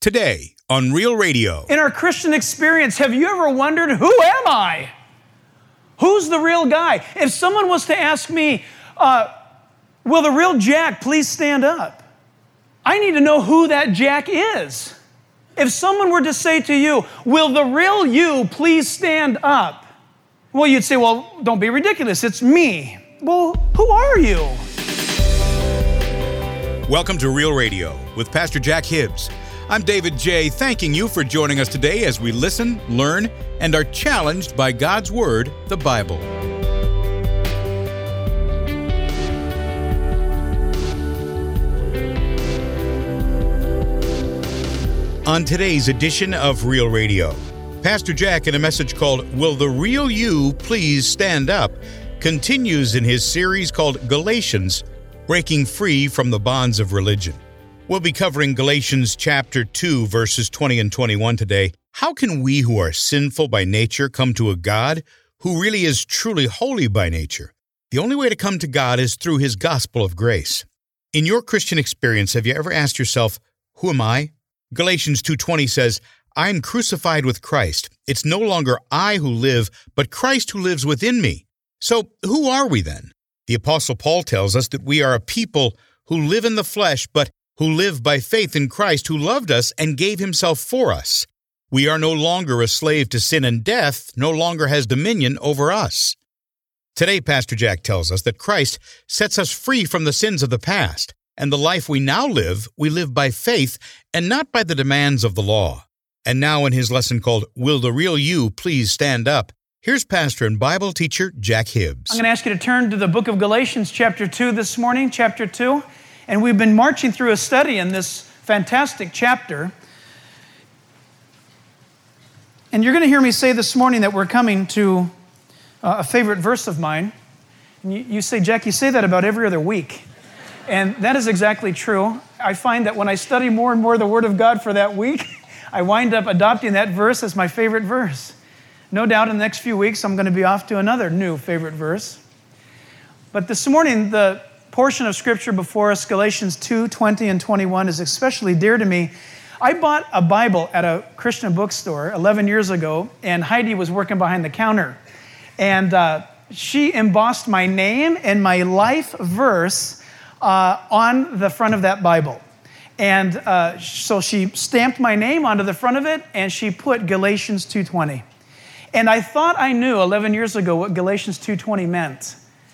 today on Real Radio. In our Christian experience, have you ever wondered, who am I? Who's the real guy? If someone was to ask me, will the real Jack please stand up? I need to know who that Jack is. If someone were to say to you, will the real you please stand up? Well, you'd say, well, don't be ridiculous. It's me. Well, who are you? Welcome to Real Radio with Pastor Jack Hibbs. I'm David J., thanking you for joining us today as we listen, learn, and are challenged by God's Word, the Bible. On today's edition of Real Radio, Pastor Jack, in a message called Will the Real You Please Stand Up, continues in his series called Galatians, Breaking Free from the Bonds of Religion. We'll be covering Galatians chapter 2, verses 20 and 21 today. How can we who are sinful by nature come to a God who really is truly holy by nature? The only way to come to God is through His gospel of grace. In your Christian experience, have you ever asked yourself, who am I? Galatians 2:20 says, I am crucified with Christ. It's no longer I who live, but Christ who lives within me. So who are we then? The Apostle Paul tells us that we are a people who live in the flesh, but who live by faith in Christ, who loved us and gave Himself for us. We are no longer a slave to sin, and death no longer has dominion over us. Today, Pastor Jack tells us that Christ sets us free from the sins of the past, and the life we now live, we live by faith and not by the demands of the law. And now in his lesson called Will the Real You Please Stand Up, here's pastor and Bible teacher Jack Hibbs. I'm going to ask you to turn to the book of Galatians chapter 2 this morning, chapter 2. And we've been marching through a study in this fantastic chapter. And you're going to hear me say this morning that we're coming to a favorite verse of mine. And you say, Jack, you say that about every other week. And that is exactly true. I find that when I study more and more the Word of God for that week, I wind up adopting that verse as my favorite verse. No doubt in the next few weeks, I'm going to be off to another new favorite verse. But this morning, the portion of Scripture before us, Galatians 2, 20 and 21, is especially dear to me. I bought a Bible at a Christian bookstore 11 years ago, and Heidi was working behind the counter. And she embossed my name and my life verse on the front of that Bible. And so she stamped my name onto the front of it, and she put Galatians 2:20. And I thought I knew 11 years ago what Galatians 2:20 meant.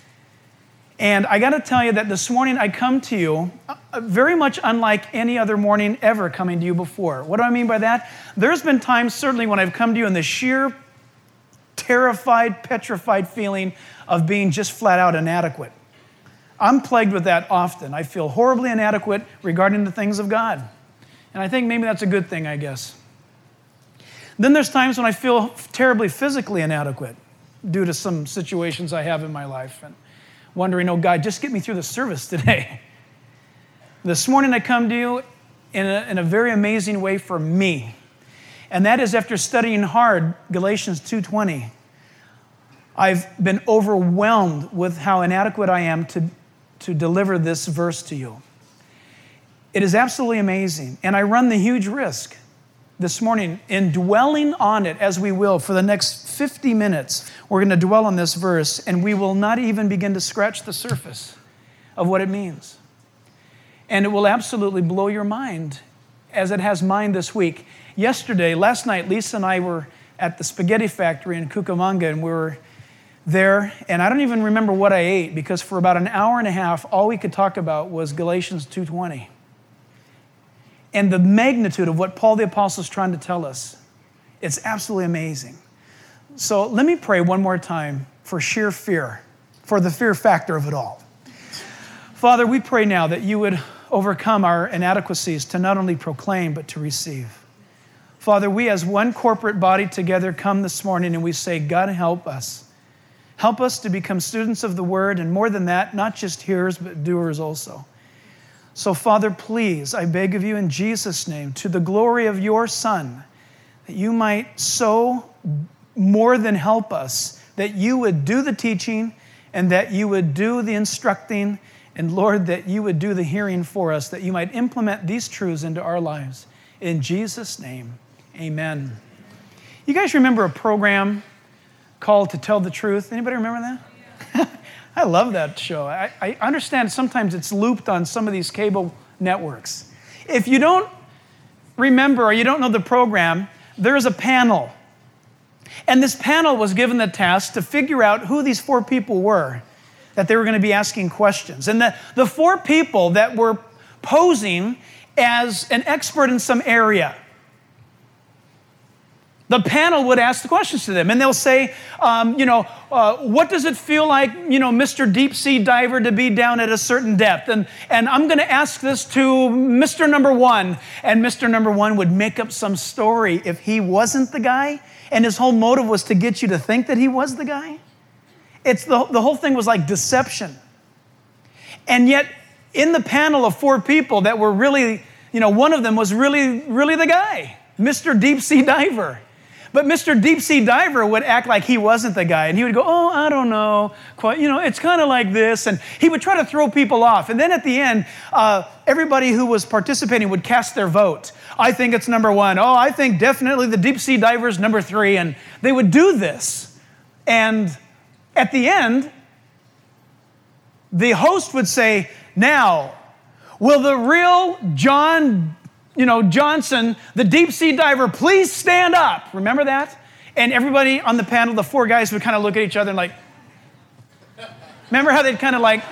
And I got to tell you that this morning I come to you very much unlike any other morning ever coming to you before. What do I mean by that? There's been times certainly when I've come to you in the sheer terrified, petrified feeling of being just flat out inadequate. I'm plagued with that often. I feel horribly inadequate regarding the things of God. And I think maybe that's a good thing, I guess. Then there's times when I feel terribly physically inadequate due to some situations I have in my life. And wondering, oh God, just get me through the service today. This morning I come to you in a very amazing way for me. And that is after studying hard Galatians 2:20. I've been overwhelmed with how inadequate I am to deliver this verse to you. It is absolutely amazing. And I run the huge risk this morning in dwelling on it as we will for the next 50 minutes. We're going to dwell on this verse, and we will not even begin to scratch the surface of what it means. And it will absolutely blow your mind as it has mine this week. Last night, Lisa and I were at the spaghetti factory in Cucamonga, and we were there, and I don't even remember what I ate because for about an hour and a half, all we could talk about was Galatians 2:20. And the magnitude of what Paul the Apostle is trying to tell us, it's absolutely amazing. So let me pray one more time for sheer fear, for the fear factor of it all. Father, we pray now that you would overcome our inadequacies to not only proclaim, but to receive. Father, we as one corporate body together come this morning and we say, God, help us. Help us to become students of the Word, and more than that, not just hearers, but doers also. So, Father, please, I beg of you in Jesus' name, to the glory of your Son, that you might so more than help us, that you would do the teaching and that you would do the instructing, and Lord, that you would do the hearing for us, that you might implement these truths into our lives. In Jesus' name, amen. You guys remember a program called To Tell the Truth? Anybody remember that? I love that show. I understand sometimes it's looped on some of these cable networks. If you don't remember or you don't know the program, there is a panel. And this panel was given the task to figure out who these 4 people were that they were going to be asking questions. And the 4 people that were posing as an expert in some area, the panel would ask the questions to them, and they'll say, what does it feel like, Mr. Deep Sea Diver, to be down at a certain depth? And I'm going to ask this to Mr. Number 1, and Mr. Number 1 would make up some story if he wasn't the guy, and his whole motive was to get you to think that he was the guy. It's the whole thing was like deception. And yet, in the panel of 4 people that were really, one of them was really, really the guy, Mr. Deep Sea Diver. But Mr. Deep Sea Diver would act like he wasn't the guy. And he would go, I don't know. It's kind of like this. And he would try to throw people off. And then at the end, everybody who was participating would cast their vote. I think it's number 1. Oh, I think definitely the Deep Sea Diver is number 3. And they would do this. And at the end, the host would say, now, will the real John Johnson, the Deep Sea Diver, please stand up? Remember that? And everybody on the panel, the 4 guys would kind of look at each other and like, remember how they'd kind of like,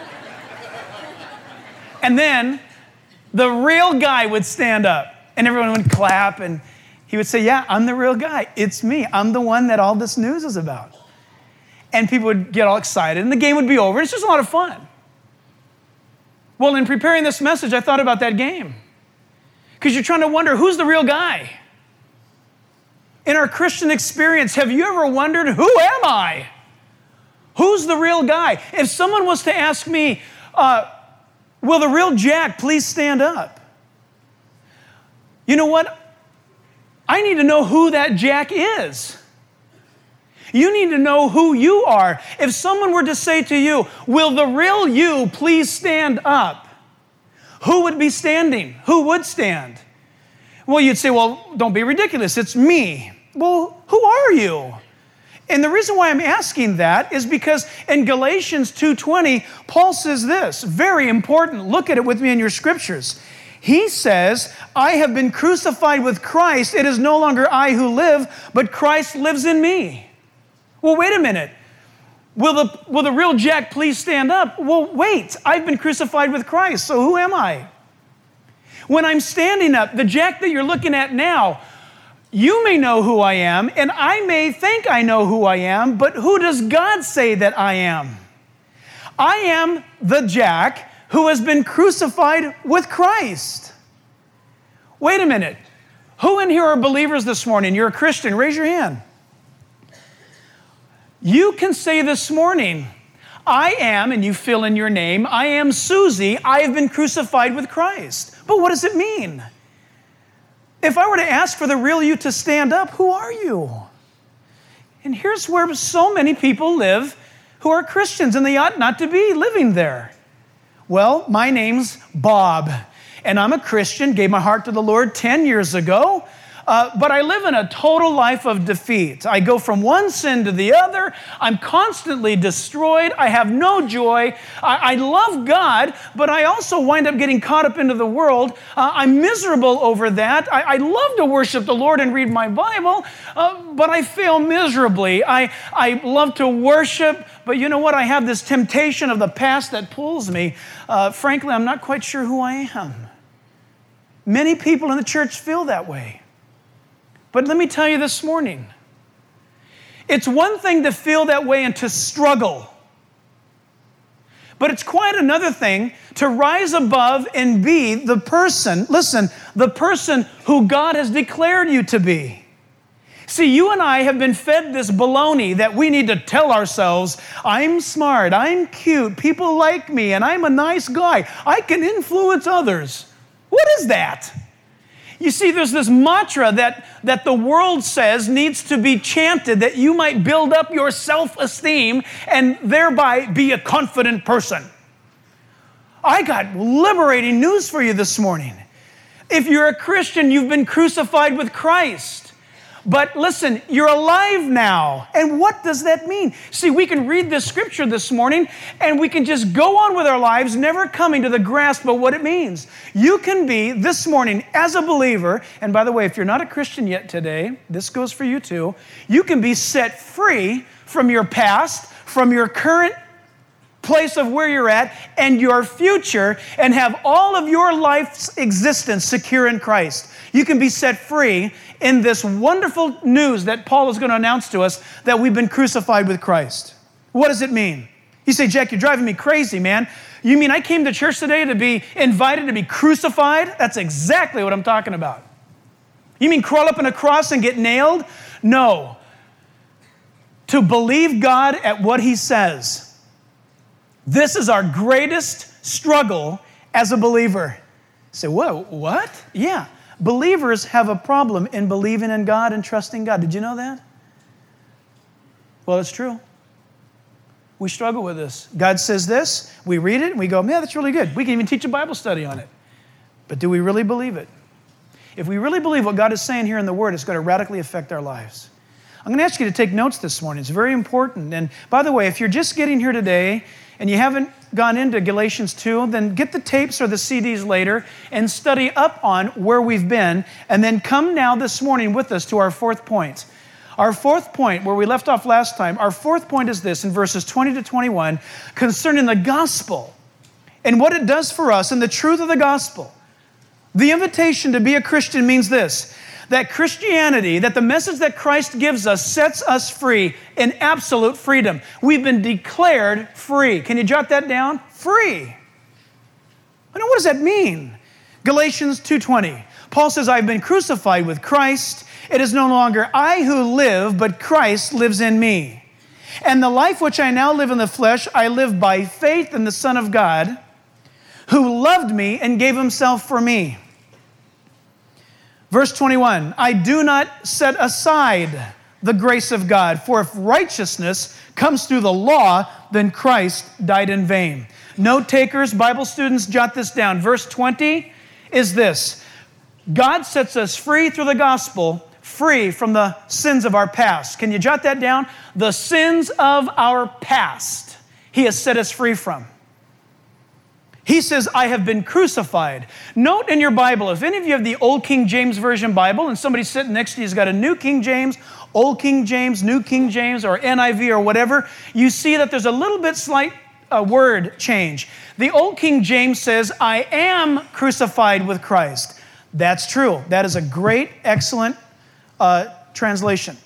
and then the real guy would stand up and everyone would clap and he would say, yeah, I'm the real guy. It's me. I'm the one that all this news is about. And people would get all excited and the game would be over. It's just a lot of fun. Well, in preparing this message, I thought about that game. Because you're trying to wonder, who's the real guy? In our Christian experience, have you ever wondered, who am I? Who's the real guy? If someone was to ask me, will the real Jack please stand up? You know what? I need to know who that Jack is. You need to know who you are. If someone were to say to you, will the real you please stand up? Who would be standing? Who would stand? Well, you'd say, well, don't be ridiculous. It's me. Well, who are you? And the reason why I'm asking that is because in Galatians 2:20, Paul says this, very important. Look at it with me in your scriptures. He says, I have been crucified with Christ. It is no longer I who live, but Christ lives in me. Well, wait a minute. Will the real Jack please stand up? Well, wait. I've been crucified with Christ, so who am I? When I'm standing up, the Jack that you're looking at now, you may know who I am, and I may think I know who I am, but who does God say that I am? I am the Jack who has been crucified with Christ. Wait a minute. Who in here are believers this morning? You're a Christian. Raise your hand. You can say this morning, I am, and you fill in your name, I am Susie, I have been crucified with Christ. But what does it mean? If I were to ask for the real you to stand up, who are you? And here's where so many people live who are Christians, and they ought not to be living there. Well, my name's Bob, and I'm a Christian, gave my heart to the Lord 10 years ago. But I live in a total life of defeat. I go from one sin to the other. I'm constantly destroyed. I have no joy. I love God, but I also wind up getting caught up into the world. I'm miserable over that. I love to worship the Lord and read my Bible, but I fail miserably. I love to worship, but you know what? I have this temptation of the past that pulls me. Frankly, I'm not quite sure who I am. Many people in the church feel that way. But let me tell you this morning, it's one thing to feel that way and to struggle. But it's quite another thing to rise above and be the person, listen, the person who God has declared you to be. See, you and I have been fed this baloney that we need to tell ourselves, I'm smart, I'm cute, people like me, and I'm a nice guy. I can influence others. What is that? You see, there's this mantra that the world says needs to be chanted that you might build up your self-esteem and thereby be a confident person. I got liberating news for you this morning. If you're a Christian, you've been crucified with Christ. But listen, you're alive now. And what does that mean? See, we can read this scripture this morning and we can just go on with our lives, never coming to the grasp of what it means. You can be this morning as a believer, and by the way, if you're not a Christian yet today, this goes for you too, you can be set free from your past, from your current place of where you're at and your future, and have all of your life's existence secure in Christ. You can be set free in this wonderful news that Paul is going to announce to us, that we've been crucified with Christ. What does it mean? You say, Jack, you're driving me crazy, man. You mean I came to church today to be invited to be crucified? That's exactly what I'm talking about. You mean crawl up in a cross and get nailed? No. To believe God at what He says. This is our greatest struggle as a believer. You say, whoa, what? Yeah. Believers have a problem in believing in God and trusting God. Did you know that? Well, it's true. We struggle with this. God says this, we read it, and we go, man, that's really good. We can even teach a Bible study on it. But do we really believe it? If we really believe what God is saying here in the Word, it's going to radically affect our lives. I'm going to ask you to take notes this morning. It's very important. And by the way, if you're just getting here today and you haven't gone into Galatians 2, then get the tapes or the CDs later and study up on where we've been, and then come now this morning with us to our fourth point. Our fourth point, where we left off last time, our fourth point is this in verses 20 to 21, concerning the gospel and what it does for us and the truth of the gospel. The invitation to be a Christian means this, that Christianity, that the message that Christ gives us sets us free in absolute freedom. We've been declared free. Can you jot that down? Free. I know, what does that mean? Galatians 2:20. Paul says, I've been crucified with Christ. It is no longer I who live, but Christ lives in me. And the life which I now live in the flesh, I live by faith in the Son of God, who loved me and gave Himself for me. Verse 21, I do not set aside the grace of God, for if righteousness comes through the law, then Christ died in vain. Note takers, Bible students, jot this down. Verse 20 is this, God sets us free through the gospel, free from the sins of our past. Can you jot that down? The sins of our past, He has set us free from. He says, I have been crucified. Note in your Bible, if any of you have the Old King James Version Bible and somebody sitting next to you has got a New King James, Old King James, New King James, or NIV or whatever, you see that there's a little bit slight word change. The Old King James says, I am crucified with Christ. That's true. That is a great, excellent translation.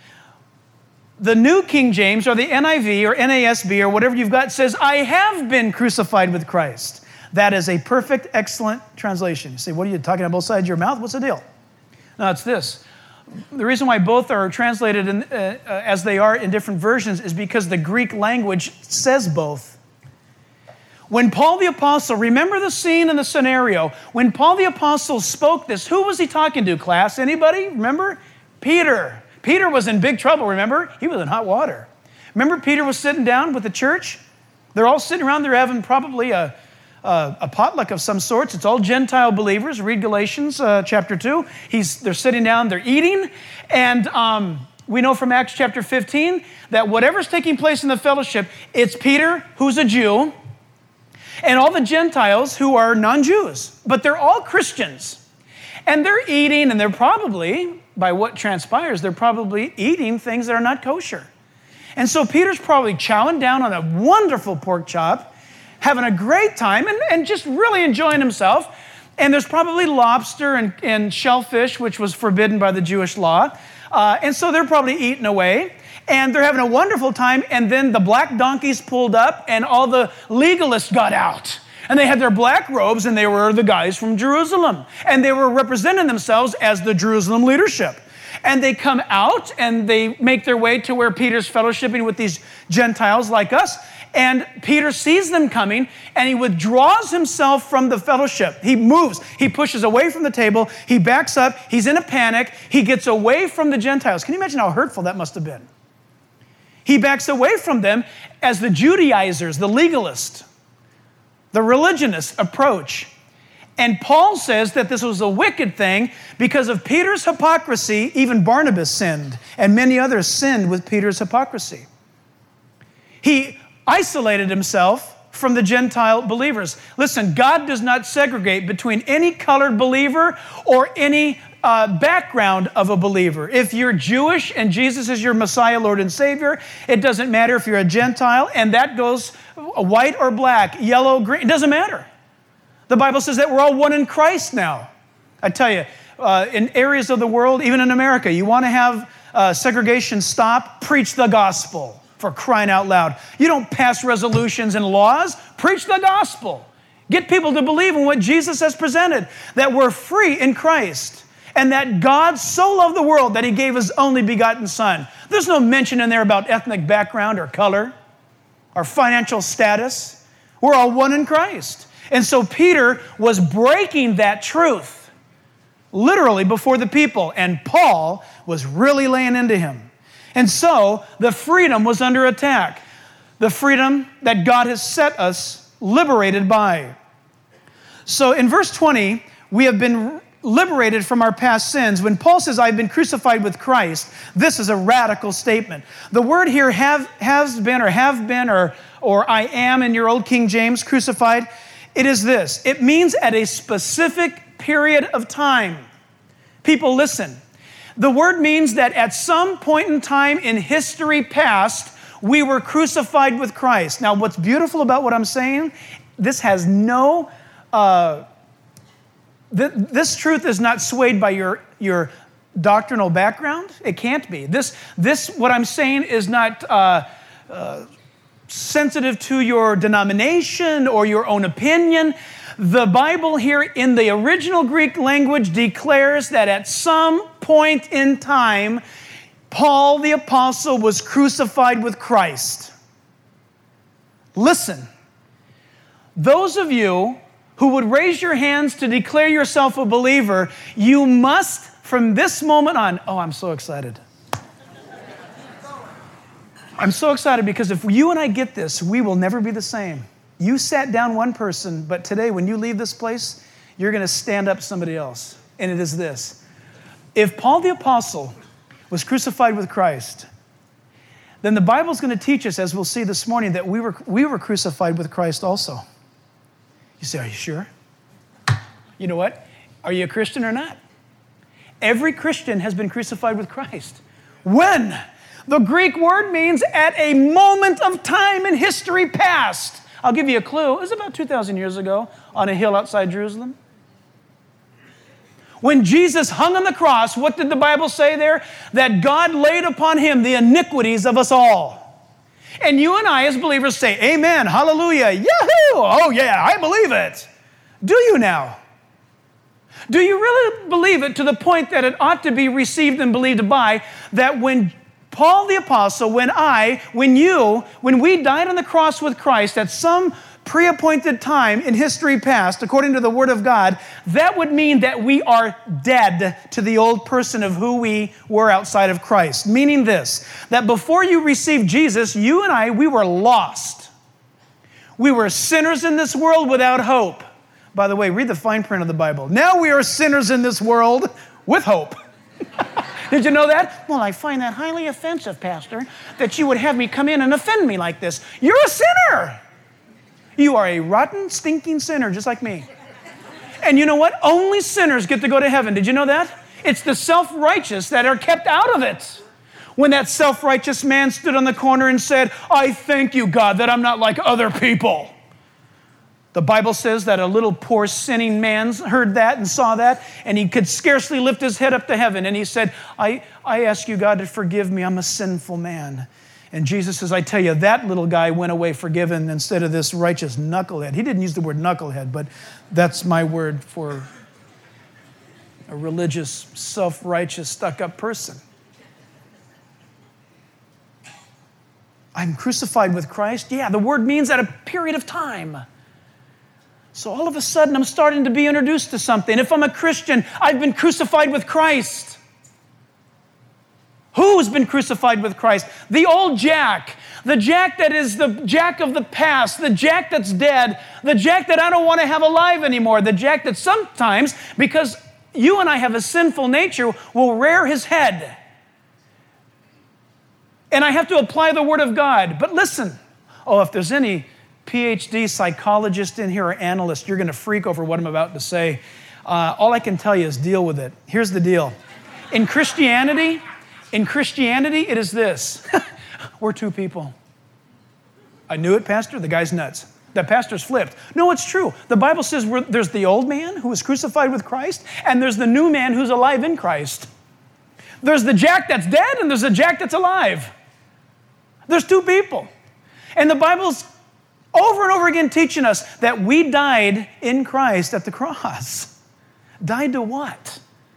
The New King James or the NIV or NASB or whatever you've got says, I have been crucified with Christ. That is a perfect, excellent translation. You say, what are you talking about both sides of your mouth? What's the deal? No, it's this. The reason why both are translated as they are in different versions is because the Greek language says both. When Paul the Apostle, remember the scene and the scenario, when Paul the Apostle spoke this, who was he talking to, class? Anybody? Remember? Peter. Peter was in big trouble, remember? He was in hot water. Remember Peter was sitting down with the church? They're all sitting around, they're having probably a potluck of some sorts. It's all Gentile believers. Read Galatians chapter 2. They're sitting down, they're eating, and we know from Acts chapter 15 that whatever's taking place in the fellowship, it's Peter, who's a Jew, and all the Gentiles who are non-Jews, but they're all Christians. And they're eating, and they're probably, by what transpires, they're probably eating things that are not kosher. And so Peter's probably chowing down on a wonderful pork chop, having a great time, and just really enjoying himself. And there's probably lobster and shellfish, which was forbidden by the Jewish law. And so they're probably eating away. And they're having a wonderful time. And then the black donkeys pulled up, and all the legalists got out. And they had their black robes, and they were the guys from Jerusalem. And they were representing themselves as the Jerusalem leadership. And they come out, and they make their way to where Peter's fellowshipping with these Gentiles like us. And Peter sees them coming, and he withdraws himself from the fellowship. He moves. He pushes away from the table. He backs up. He's in a panic. He gets away from the Gentiles. Can you imagine how hurtful that must have been? He backs away from them as the Judaizers, the legalists, the religionists approach. And Paul says that this was a wicked thing because of Peter's hypocrisy. Even Barnabas sinned, and many others sinned with Peter's hypocrisy. He isolated himself from the Gentile believers. Listen, God does not segregate between any colored believer or any background of a believer. If you're Jewish and Jesus is your Messiah, Lord and Savior, it doesn't matter if you're a Gentile, and that goes white or black, yellow, green, it doesn't matter. The Bible says that we're all one in Christ now. I tell you, in areas of the world, even in America, you want to have segregation stop, preach the gospel. For crying out loud. You don't pass resolutions and laws. Preach the gospel. Get people to believe in what Jesus has presented, that we're free in Christ, and that God so loved the world that he gave his only begotten Son. There's no mention in there about ethnic background or color or financial status. We're all one in Christ. And so Peter was breaking that truth literally before the people, and Paul was really laying into him. And so the freedom was under attack. The freedom that God has set us liberated by. So in verse 20, we have been liberated from our past sins. When Paul says, I've been crucified with Christ, this is a radical statement. The word here, has been, or I am in your old King James, crucified, it is this. It means at a specific period of time. People, listen. The word means that at some point in time in history past, we were crucified with Christ. Now, what's beautiful about what I'm saying, this has no, this truth is not swayed by your doctrinal background. It can't be. This, what I'm saying is not sensitive to your denomination or your own opinion. The Bible here in the original Greek language declares that at some point in time, Paul the apostle was crucified with Christ. Listen, those of you who would raise your hands to declare yourself a believer, you must, from this moment on, oh, I'm so excited. I'm so excited because if you and I get this, we will never be the same. You sat down one person, but today when you leave this place, you're going to stand up somebody else. And it is this. If Paul the apostle was crucified with Christ, then the Bible's going to teach us, as we'll see this morning, that we were crucified with Christ also. You say, are you sure? You know what? Are you a Christian or not? Every Christian has been crucified with Christ. When? The Greek word means at a moment of time in history past. I'll give you a clue. It was about 2,000 years ago on a hill outside Jerusalem. When Jesus hung on the cross, what did the Bible say there? That God laid upon him the iniquities of us all. And you and I as believers say, amen, hallelujah, yahoo, oh yeah, I believe it. Do you now? Do you really believe it to the point that it ought to be received and believed by, that when Paul the apostle, when we died on the cross with Christ at some pre-appointed time in history past, according to the Word of God, that would mean that we are dead to the old person of who we were outside of Christ. Meaning this, that before you received Jesus, you and I, we were lost. We were sinners in this world without hope. By the way, read the fine print of the Bible. Now we are sinners in this world with hope. Did you know that? Well, I find that highly offensive, Pastor, that you would have me come in and offend me like this. You're a sinner. You are a rotten, stinking sinner, just like me. And you know what? Only sinners get to go to heaven. Did you know that? It's the self-righteous that are kept out of it. When that self-righteous man stood on the corner and said, I thank you, God, that I'm not like other people. The Bible says that a little poor sinning man heard that and saw that, and he could scarcely lift his head up to heaven. And he said, I ask you, God, to forgive me. I'm a sinful man. And Jesus says, I tell you, that little guy went away forgiven instead of this righteous knucklehead. He didn't use the word knucklehead, but that's my word for a religious, self-righteous, stuck-up person. I'm crucified with Christ. Yeah, the word means at a period of time. So all of a sudden, I'm starting to be introduced to something. If I'm a Christian, I've been crucified with Christ. Who's been crucified with Christ? The old Jack, The Jack that is the Jack of the past, the Jack that's dead, the Jack that I don't want to have alive anymore, the Jack that sometimes, because you and I have a sinful nature, will rear his head. And I have to apply the Word of God. But listen, if there's any PhD psychologist in here or analyst, you're going to freak over what I'm about to say. All I can tell you is deal with it. Here's the deal. In Christianity, it is this. We're two people. I knew it, Pastor. The guy's nuts. The pastor's flipped. No, it's true. The Bible says there's the old man who was crucified with Christ, and there's the new man who's alive in Christ. There's the Jack that's dead, and there's the Jack that's alive. There's two people. And the Bible's over and over again teaching us that we died in Christ at the cross. Died to what?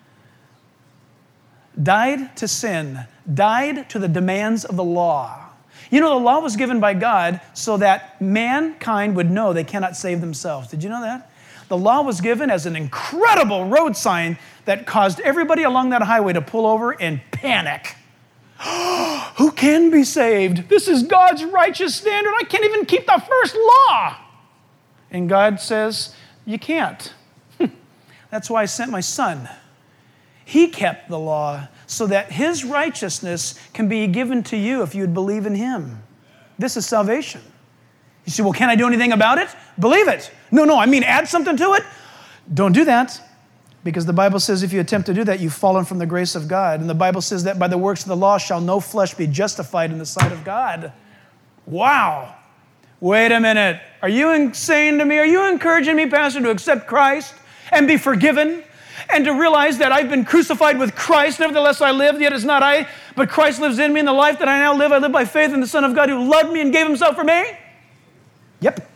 Died to sin. Died to the demands of the law. You know, the law was given by God so that mankind would know they cannot save themselves. Did you know that? The law was given as an incredible road sign that caused everybody along that highway to pull over and panic. Who can be saved? This is God's righteous standard. I can't even keep the first law. And God says, you can't. That's why I sent my son. He kept the law so that his righteousness can be given to you if you would believe in him. This is salvation. You say, well, can I do anything about it? Believe it. No, I mean add something to it. Don't do that. Because the Bible says if you attempt to do that, you've fallen from the grace of God. And the Bible says that by the works of the law shall no flesh be justified in the sight of God. Wow. Wait a minute. Are you saying to me, are you encouraging me, Pastor, to accept Christ and be forgiven and to realize that I've been crucified with Christ? Nevertheless I live, yet it's not I, but Christ lives in me. And the life that I now live, I live by faith in the Son of God who loved me and gave himself for me? Yep.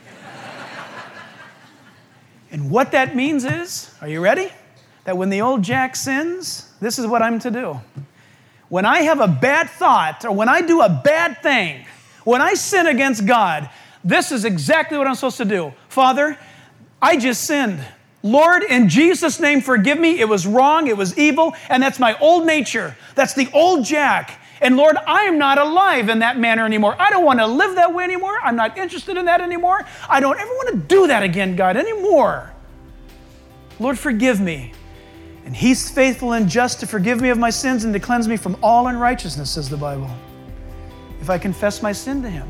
And what that means is, are you ready? That when the old Jack sins, this is what I'm to do. When I have a bad thought, or when I do a bad thing, when I sin against God, this is exactly what I'm supposed to do. Father, I just sinned. Lord, in Jesus' name, forgive me. It was wrong, it was evil, and that's my old nature. That's the old Jack. And Lord, I am not alive in that manner anymore. I don't want to live that way anymore. I'm not interested in that anymore. I don't ever want to do that again, God, anymore. Lord, forgive me. And he's faithful and just to forgive me of my sins and to cleanse me from all unrighteousness, says the Bible, if I confess my sin to him.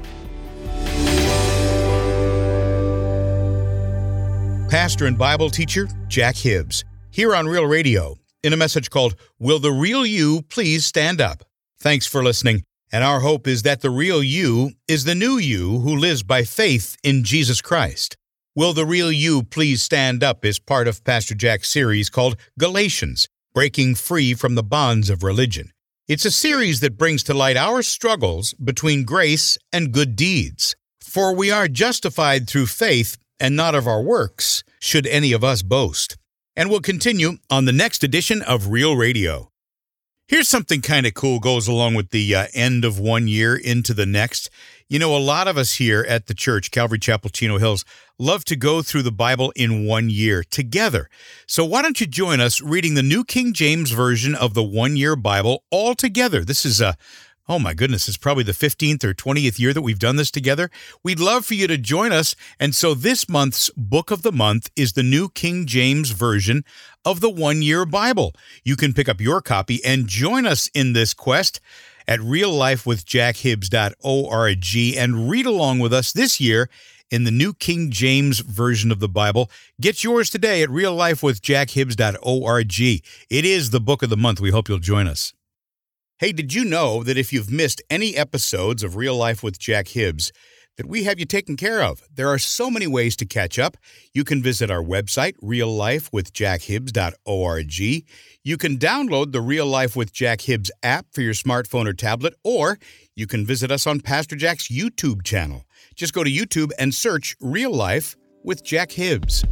Pastor and Bible teacher Jack Hibbs, here on Real Radio, in a message called, Will the Real You Please Stand Up? Thanks for listening, and our hope is that the real you is the new you who lives by faith in Jesus Christ. Will the Real You Please Stand Up is part of Pastor Jack's series called Galatians, Breaking Free from the Bonds of Religion. It's a series that brings to light our struggles between grace and good deeds. For we are justified through faith and not of our works, should any of us boast. And we'll continue on the next edition of Real Radio. Here's something kind of cool goes along with the end of one year into the next. You know, a lot of us here at the church, Calvary Chapel, Chino Hills, love to go through the Bible in 1 year together. So why don't you join us reading the New King James Version of the 1 year Bible all together? This is oh my goodness, it's probably the 15th or 20th year that we've done this together. We'd love for you to join us. And so this month's book of the month is the New King James Version of the 1 year Bible. You can pick up your copy and join us in this quest at reallifewithjackhibbs.org and read along with us this year in the New King James Version of the Bible. Get yours today at reallifewithjackhibbs.org. It is the book of the month. We hope you'll join us. Hey, did you know that if you've missed any episodes of Real Life with Jack Hibbs, that we have you taken care of? There are so many ways to catch up. You can visit our website, reallifewithjackhibbs.org. You can download the Real Life with Jack Hibbs app for your smartphone or tablet, or you can visit us on Pastor Jack's YouTube channel. Just go to YouTube and search Real Life with Jack Hibbs.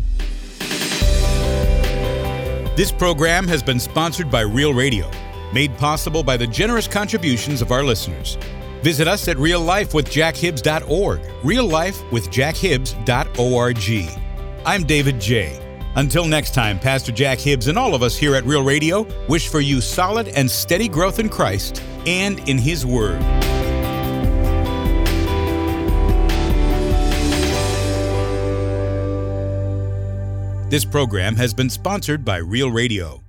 This program has been sponsored by Real Radio, made possible by the generous contributions of our listeners. Visit us at reallifewithjackhibbs.org, reallifewithjackhibbs.org. I'm David J. Until next time, Pastor Jack Hibbs and all of us here at Real Radio wish for you solid and steady growth in Christ and in His Word. This program has been sponsored by Real Radio.